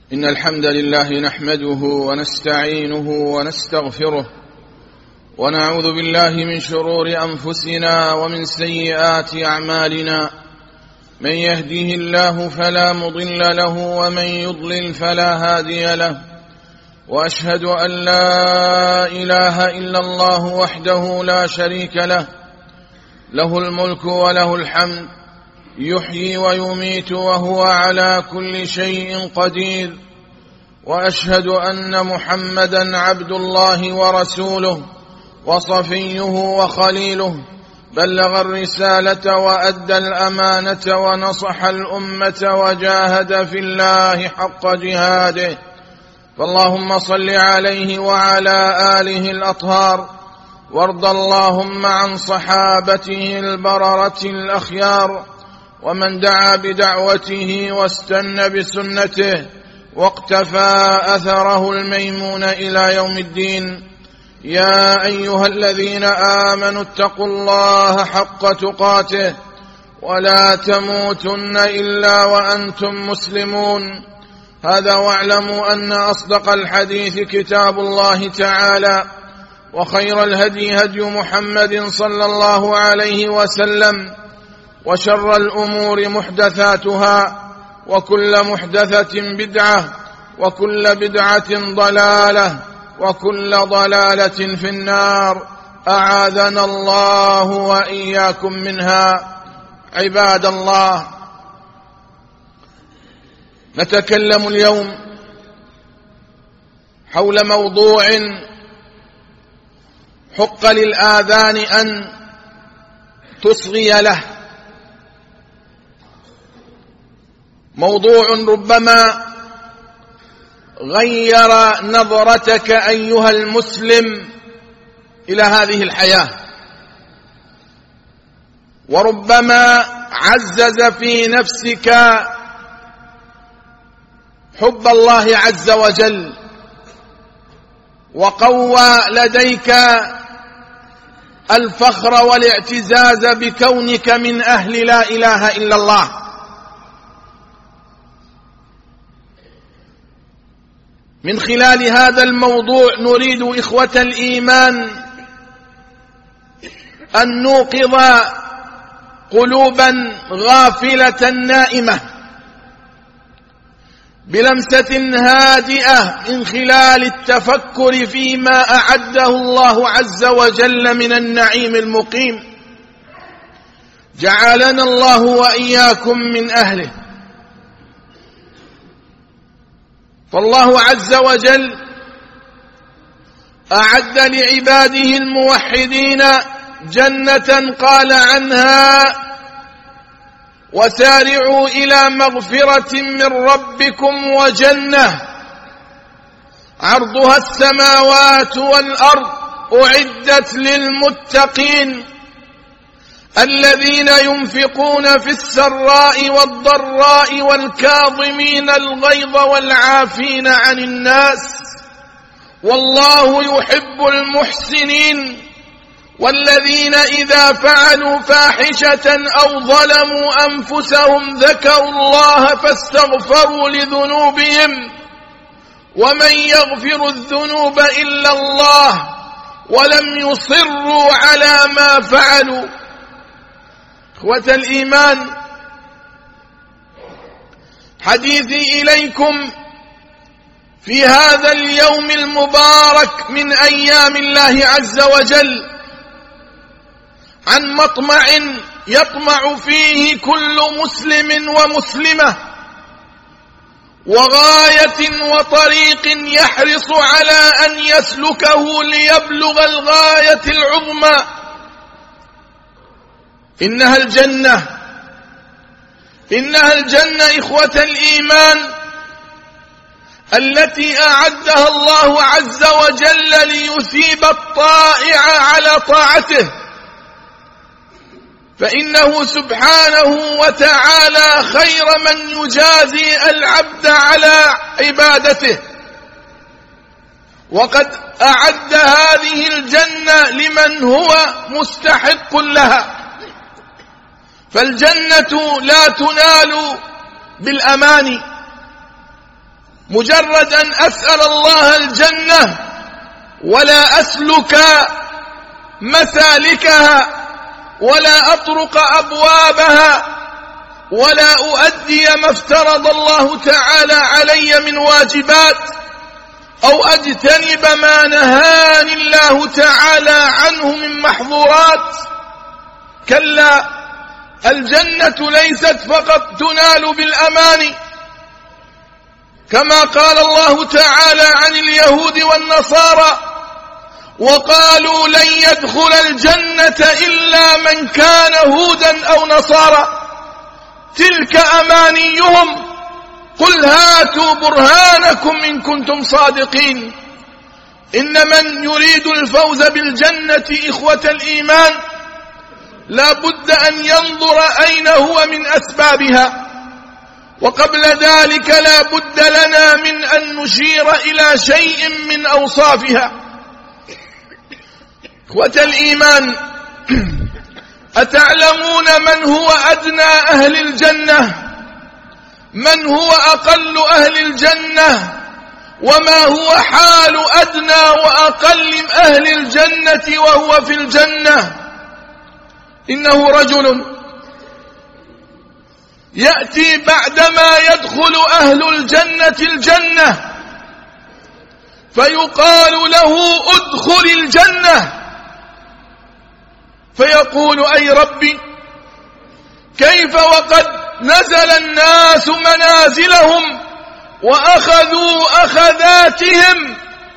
إن الحمد لله نحمده ونستعينه ونستغفره ونعوذ بالله من شرور أنفسنا ومن سيئات أعمالنا. من يهده الله فلا مضل له ومن يضلل فلا هادي له، وأشهد أن لا إله إلا الله وحده لا شريك له، له الملك وله الحمد، يحيي ويميت وهو على كل شيء قدير. وأشهد أن محمدًا عبد الله ورسوله وصفيه وخليله، بلغ الرسالة وأدى الأمانة ونصح الأمة وجاهد في الله حق جهاده. فاللهم صل عليه وعلى آله الأطهار، وارض اللهم عن صحابته البررة الأخيار، ومن دعا بدعوته واستنى بسنته واقتفى أثره الميمون إلى يوم الدين. يا أيها الذين آمنوا اتقوا الله حق تقاته ولا تموتن إلا وأنتم مسلمون. هذا واعلموا أن أصدق الحديث كتاب الله تعالى، وخير الهدي هدي محمد صلى الله عليه وسلم، وشر الأمور محدثاتها، وكل محدثة بدعة، وكل بدعة ضلالة، وكل ضلالة في النار، أعاذنا الله وإياكم منها. عباد الله، نتكلم اليوم حول موضوع حق للآذان أن تصغي له، موضوع ربما غير نظرتك أيها المسلم إلى هذه الحياة، وربما عزز في نفسك حب الله عز وجل، وقوى لديك الفخر والاعتزاز بكونك من أهل لا إله إلا الله. من خلال هذا الموضوع نريد إخوة الإيمان أن نوقظ قلوبا غافلة نائمة بلمسة هادئة من خلال التفكر فيما أعده الله عز وجل من النعيم المقيم، جعلنا الله وإياكم من أهله. فالله عز وجل أعد لعباده الموحدين جنة قال عنها: وسارعوا إلى مغفرة من ربكم وجنة عرضها السماوات والأرض أعدت للمتقين الذين ينفقون في السراء والضراء والكاظمين الغيظ والعافين عن الناس والله يحب المحسنين والذين إذا فعلوا فاحشة أو ظلموا أنفسهم ذكروا الله فاستغفروا لذنوبهم ومن يغفر الذنوب إلا الله ولم يصروا على ما فعلوا. إخوة الإيمان، حديثي إليكم في هذا اليوم المبارك من أيام الله عز وجل عن مطمع يطمع فيه كل مسلم ومسلمة، وغاية وطريق يحرص على أن يسلكه ليبلغ الغاية العظمى. إنها الجنة إخوة الإيمان التي أعدها الله عز وجل ليثيب الطائع على طاعته، فإنه سبحانه وتعالى خير من يجازي العبد على عبادته، وقد أعد هذه الجنة لمن هو مستحق لها. فالجنة لا تنال بالأماني، مجرد أن أسأل الله الجنة ولا أسلك مسالكها ولا أطرق أبوابها ولا أؤدي ما افترض الله تعالى علي من واجبات أو أجتنب ما نهاني الله تعالى عنه من محظورات. كلا، الجنة ليست فقط تنال بالأماني، كما قال الله تعالى عن اليهود والنصارى: وقالوا لن يدخل الجنة إلا من كان هودا أو نصارى. تلك أمانيهم، قل هاتوا برهانكم إن كنتم صادقين. إن من يريد الفوز بالجنة إخوة الإيمان لا بد أن ينظر أين هو من أسبابها، وقبل ذلك لا بد لنا من أن نشير إلى شيء من أوصافها. إخوة الإيمان، أتعلمون من هو أدنى أهل الجنة؟ من هو أقل أهل الجنة؟ وما هو حال أدنى وأقل أهل الجنة وهو في الجنة؟ إنه رجل يأتي بعدما يدخل أهل الجنة الجنة فيقال له: ادخل الجنة. فيقول: أي ربي، كيف وقد نزل الناس منازلهم وأخذوا أخذاتهم؟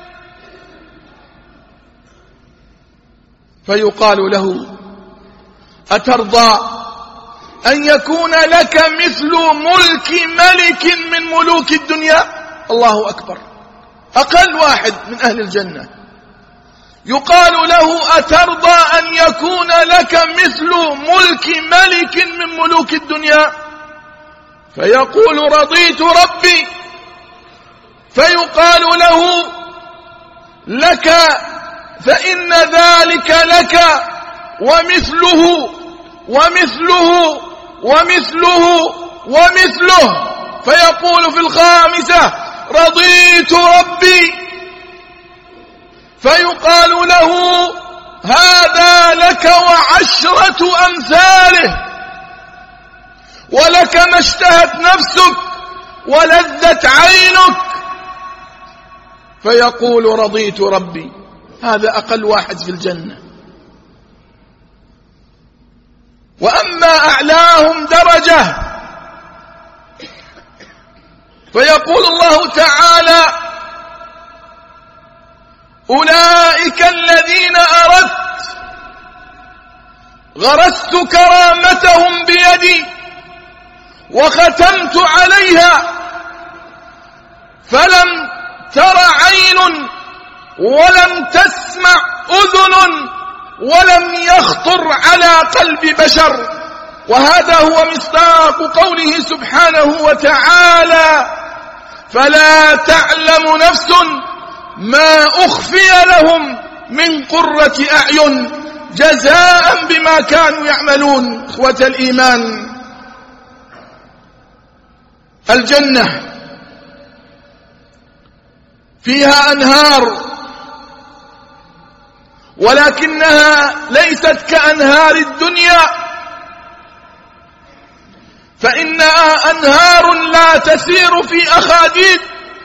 فيقال له: أترضى أن يكون لك مثل ملك ملك من ملوك الدنيا؟ الله أكبر، أقل واحد من أهل الجنة يقال له: أترضى أن يكون لك مثل ملك ملك من ملوك الدنيا؟ فيقول: رضيت ربي. فيقال له: لك، فإن ذلك لك ومثله ومثله ومثله ومثله. فيقول في الخامسة: رضيت ربي. فيقال له: هذا لك وعشرة أمثاله، ولك ما اشتهت نفسك ولذت عينك. فيقول: رضيت ربي. هذا أقل واحد في الجنة. وأما أعلاهم درجة فيقول الله تعالى: أولئك الذين أردت غرست كرامتهم بيدي وختمت عليها، فلم تر عين ولم تسمع أذن ولم يخطر على قلب بشر. وهذا هو مصداق قوله سبحانه وتعالى: فلا تعلم نفس ما أخفي لهم من قرة أعين جزاء بما كانوا يعملون. إخوة الإيمان، الجنة فيها أنهار، ولكنها ليست كأنهار الدنيا، فإنها أنهار لا تسير في أخاديد.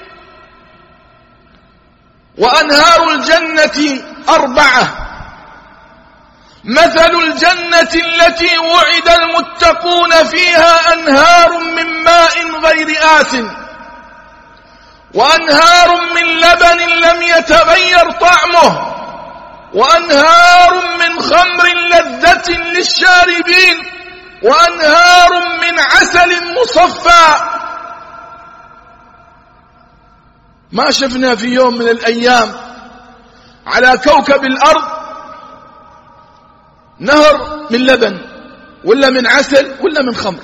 وأنهار الجنة 4: مثل الجنة التي وعد المتقون فيها أنهار من ماء غير آس، وأنهار من لبن لم يتغير طعمه، وأنهار من خمر لذة للشاربين، وأنهار من عسل مصفى. ما شفنا في يوم من الأيام على كوكب الأرض نهر من لبن ولا من عسل ولا من خمر،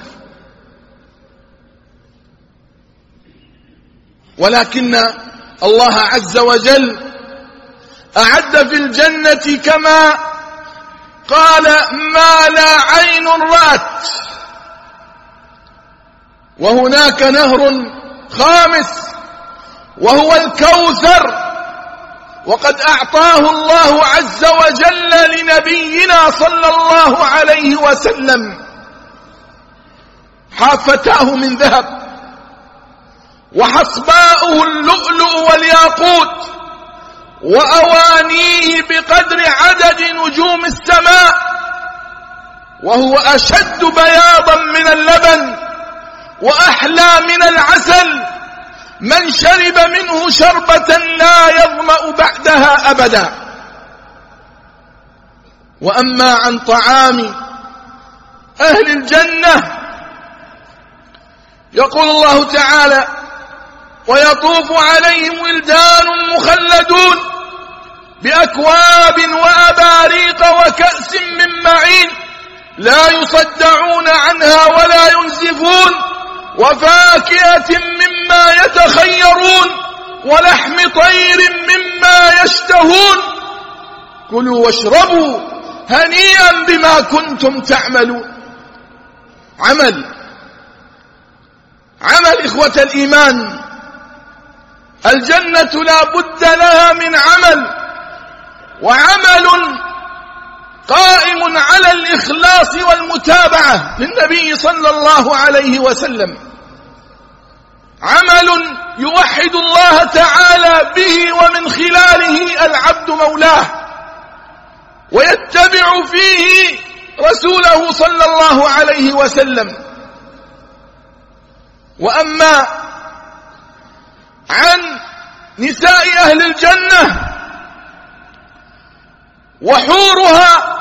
ولكن الله عز وجل أعد في الجنة كما قال: ما لا عين رأت. وهناك نهر خامس وهو الكوثر، وقد أعطاه الله عز وجل لنبينا صلى الله عليه وسلم حافتاه من ذهب، وحصباؤه اللؤلؤ والياقوت، وأوانيه بقدر عدد نجوم السماء، وهو أشد بياضا من اللبن وأحلى من العسل، من شرب منه شربة لا يظمأ بعدها أبدا. وأما عن طعام أهل الجنة يقول الله تعالى: ويطوف عليهم ولدان مخلدون بأكواب وأباريق وكأس من معين لا يصدعون عنها ولا ينزفون، وفاكهة مما يتخيرون، ولحم طير مما يشتهون، كلوا واشربوا هنيئا بما كنتم تعملون. عمل إخوة الإيمان، الجنة لا بد لها من عمل، وعمل قائم على الإخلاص والمتابعة للنبي صلى الله عليه وسلم، عمل يوحد الله تعالى به ومن خلاله العبد مولاه، ويتبع فيه رسوله صلى الله عليه وسلم. وأما عن نساء أهل الجنة وحورها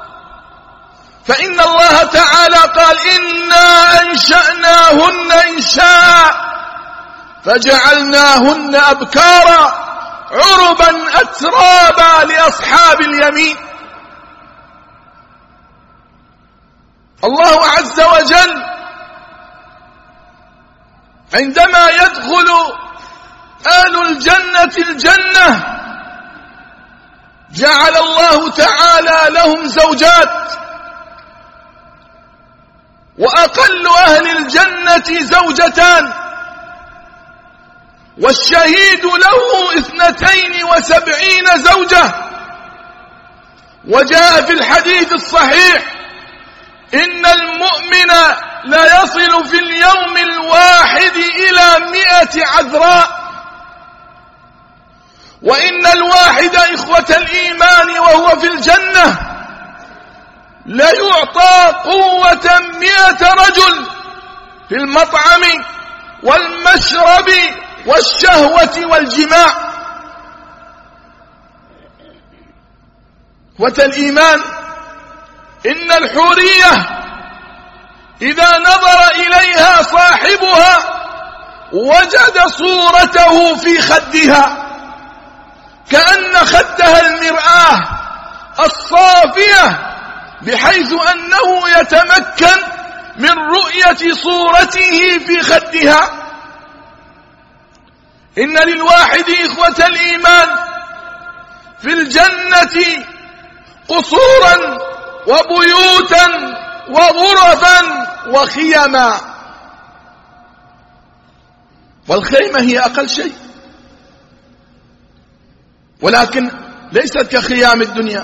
فإن الله تعالى قال: إنا أنشأناهن إنشاء فجعلناهن أبكارا عربا أترابا لأصحاب اليمين. الله عز وجل عندما يدخل أهل الجنة الجنة جعل الله تعالى لهم زوجات، وأقل أهل الجنة زوجتان، والشهيد له 72 زوجة. وجاء في الحديث الصحيح: إن المؤمن لا يصل في اليوم الواحد إلى 100 عذراء، وإن الواحد إخوة الإيمان وهو في الجنة لا يعطى قوة 100 رجل في المطعم والمشرب والشهوة والجماع. إخوة الإيمان، إن الحورية إذا نظر إليها صاحبها وجد صورته في خدها، كأن خدها المرآة الصافية، بحيث أنه يتمكن من رؤية صورته في خدها. إن للواحد إخوة الإيمان في الجنة قصورا وبيوتا وغرفا وخيما، والخيمة هي أقل شيء، ولكن ليست كخيام الدنيا.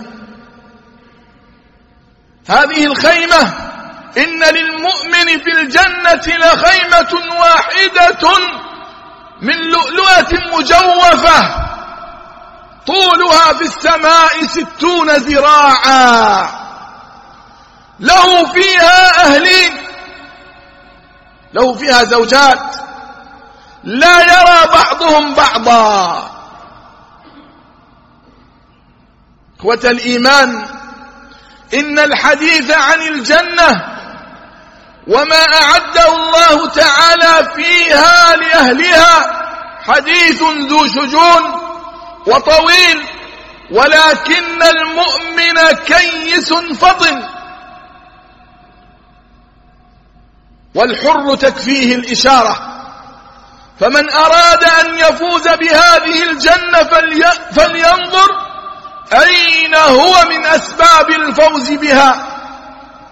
هذه الخيمة إن للمؤمن في الجنة لخيمة واحدة من لؤلؤة مجوفة طولها في السماء 60 ذراعا، له فيها أهلين، له فيها زوجات لا يرى بعضهم بعضا. إخوة الإيمان، إن الحديث عن الجنة وما أعده الله تعالى فيها لأهلها حديث ذو شجون وطويل، ولكن المؤمن كيس فطن، والحر تكفيه الإشارة. فمن أراد أن يفوز بهذه الجنة فلينظر أين هو من أسباب الفوز بها.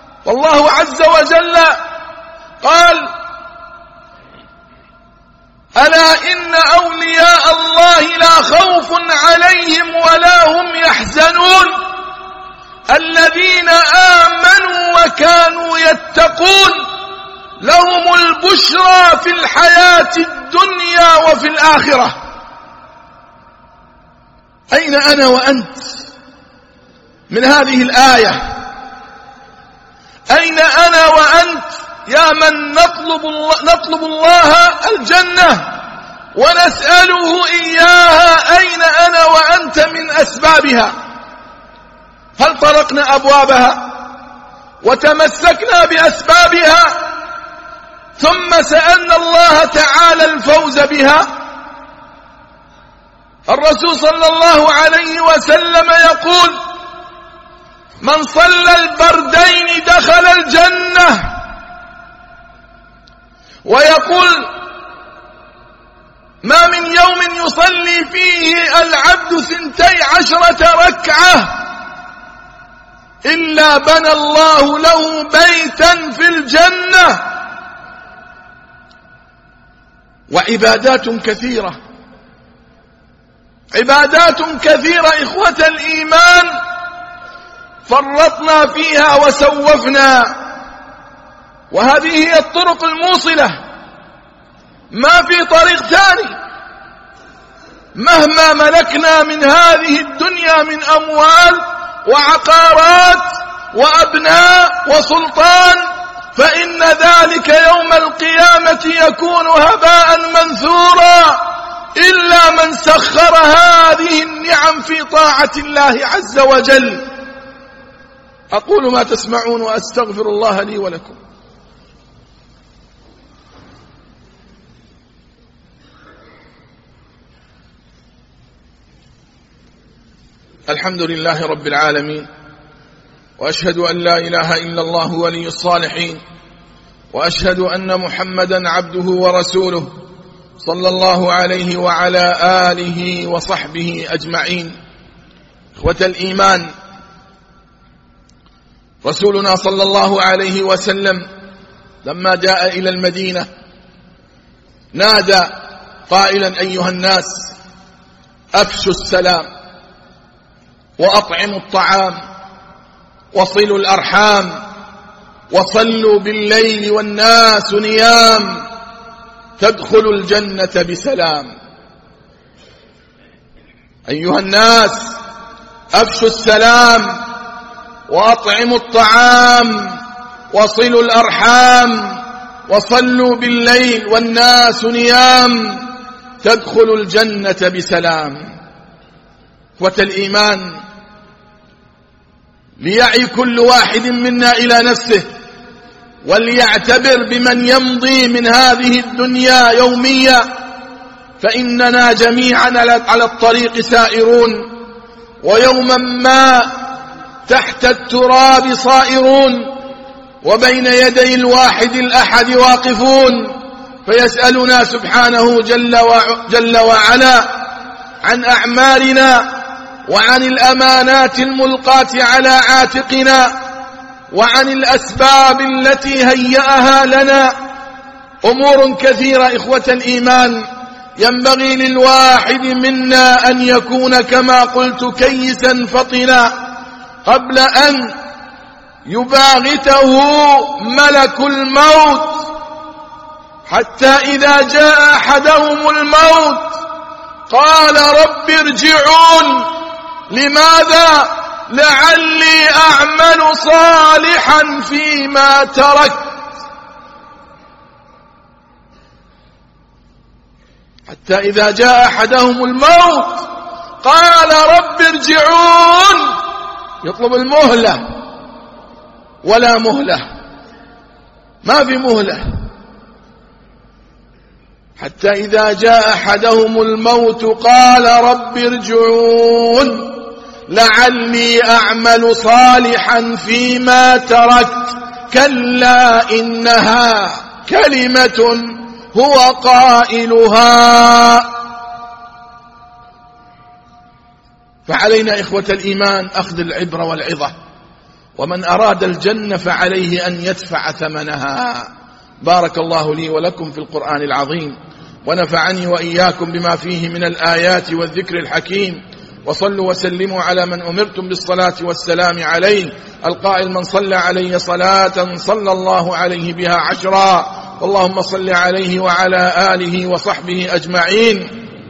والله عز وجل قال: ألا إن أولياء الله لا خوف عليهم ولا هم يحزنون الذين آمنوا وكانوا يتقون لهم البشرى في الحياة الدنيا وفي الآخرة. أين أنا وأنت من هذه الآية؟ أين أنا وأنت يا من نطلب الله الجنة ونسأله إياها؟ أين أنا وأنت من أسبابها؟ هل طرقنا أبوابها وتمسكنا بأسبابها ثم سألنا الله تعالى الفوز بها؟ الرسول صلى الله عليه وسلم يقول: من صلى البردين دخل الجنة. ويقول: ما من يوم يصلي فيه العبد 12 ركعة إلا بنى الله له بيتا في الجنة. وعبادات كثيرة، عبادات كثيرة إخوة الإيمان فرطنا فيها وسوفنا، وهذه هي الطرق الموصلة، ما في طريق ثاني. مهما ملكنا من هذه الدنيا من أموال وعقارات وأبناء وسلطان، فإن ذلك يوم القيامة يكون هباء منثورا إلا من سخر هذه النعم في طاعة الله عز وجل. أقول ما تسمعون وأستغفر الله لي ولكم. الحمد لله رب العالمين، وأشهد أن لا إله إلا الله ولي الصالحين، وأشهد أن محمدا عبده ورسوله صلى الله عليه وعلى آله وصحبه أجمعين. إخوة الإيمان، رسولنا صلى الله عليه وسلم لما جاء إلى المدينة نادى قائلا: أيها الناس، أفشوا السلام وأطعموا الطعام وصلوا الأرحام وصلوا بالليل والناس نيام تدخلوا الجنة بسلام. أيها الناس، أفشوا السلام وأطعموا الطعام وصلوا الأرحام وصلوا بالليل والناس نيام تدخلوا الجنة بسلام. إخوة الإيمان، ليعي كل واحد منا إلى نفسه وليعتبر بمن يمضي من هذه الدنيا يوميا، فإننا جميعا على الطريق سائرون، ويوما ما تحت التراب صائرون، وبين يدي الواحد الأحد واقفون، فيسألنا سبحانه جل وعلا عن أعمالنا وعن الأمانات الملقاة على عاتقنا وعن الأسباب التي هيأها لنا. أمور كثيرة إخوة الإيمان ينبغي للواحد منا أن يكون كما قلت كيسا فطنا قبل أن يباغته ملك الموت، حتى إذا جاء أحدهم الموت قال: رب ارجعون. لماذا؟ لعلي أعمل صالحا فيما تركت. حتى إذا جاء أحدهم الموت قال: رب ارجعون. يطلب المهلة ولا مهلة، ما في مهلة. حتى إذا جاء أحدهم الموت قال: رب ارجعون لعلي أعمل صالحا فيما تركت. كلا إنها كلمة هو قائلها. فعلينا إخوة الإيمان أخذ العبرة والعظة، ومن أراد الجنة فعليه أن يدفع ثمنها. بارك الله لي ولكم في القرآن العظيم، ونفعني وإياكم بما فيه من الآيات والذكر الحكيم. وصلوا وسلموا على من أمرتم بالصلاة والسلام عليه، القائل: من صلى علي صلاة صلى الله عليه بها 10. اللهم صل عليه وعلى آله وصحبه أجمعين.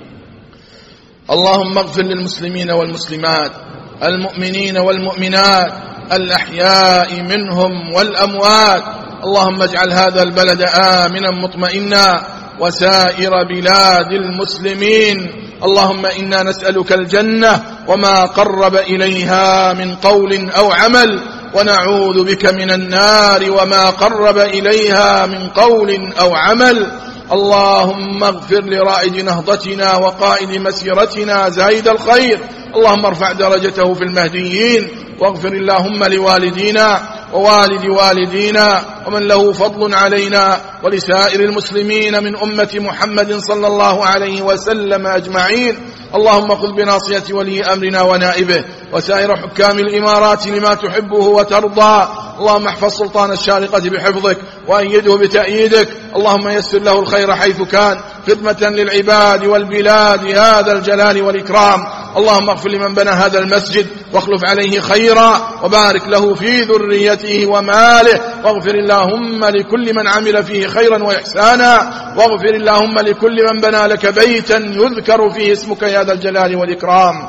اللهم اغفر للمسلمين والمسلمات، المؤمنين والمؤمنات، الأحياء منهم والأموات. اللهم اجعل هذا البلد آمنا مطمئنا وسائر بلاد المسلمين. اللهم إنا نسألك الجنة وما قرب إليها من قول أو عمل، ونعوذ بك من النار وما قرب إليها من قول أو عمل. اللهم اغفر لرائد نهضتنا وقائد مسيرتنا زايد الخير، اللهم ارفع درجته في المهديين، واغفر اللهم لوالدينا ووالد والدينا ومن له فضل علينا ولسائر المسلمين من أمة محمد صلى الله عليه وسلم أجمعين. اللهم خذ بناصية ولي أمرنا ونائبه وسائر حكام الإمارات لما تحبه وترضى. اللهم احفظ سلطان الشارقة بحفظك وأيده بتأييدك. اللهم يسر له الخير حيث كان، خدمة للعباد والبلاد يا ذا الجلال والإكرام. اللهم اغفر لمن بنى هذا المسجد واخلف عليه خيرا، وبارك له في ذريته وماله، واغفر اللهم لكل من عمل فيه خيرا وإحسانا، واغفر اللهم لكل من بنى لك بيتا يذكر فيه اسمك يا ذا الجلال والإكرام.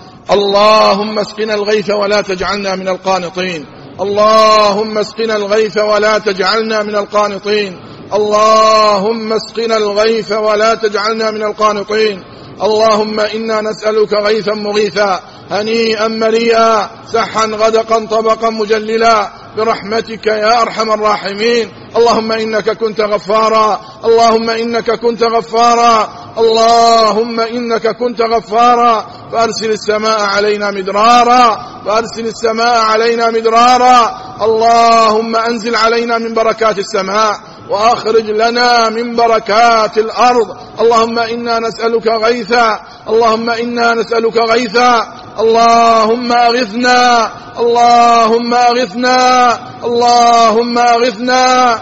اللهم اسقنا الغيث ولا تجعلنا من القانطين، اللهم اسقنا الغيث ولا تجعلنا من القانطين، اللهم اسقنا الغيث ولا تجعلنا من القانطين. اللهم إنا نسألك غيثا مغيثا هنيئا مريئا سحا غدقا طبقا مجللا برحمتك يا أرحم الراحمين. اللهم إنك كنت غفارا، اللهم إنك كنت غفارا، اللهم إنك كنت غفارا، فأرسل السماء علينا مدرارا، فأرسل السماء علينا مدرارا. اللهم أنزل علينا من بركات السماء وأخرج لنا من بركات الأرض. اللهم إنا نسألك غيثا، اللهم إنا نسألك غيثا، اللهم أغثنا، اللهم أغثنا، اللهم أغثنا،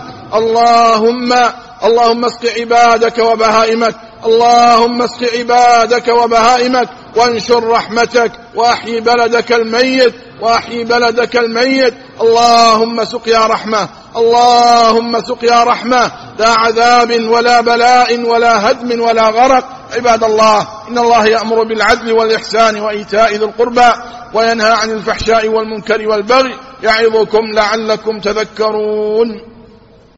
اللهم اسق عبادك وبهائمك، اللهم اسق عبادك وبهائمك وانشر رحمتك وأحيي بلدك الميت، وأحيي بلدك الميت. اللهم سقيا رحمة، اللهم سقيا رحمة، لا عذاب ولا بلاء ولا هدم ولا غرق. عباد الله، إن الله يأمر بالعدل والإحسان وإيتاء ذي القربى وينهى عن الفحشاء والمنكر والبغي، يعظكم لعلكم تذكرون.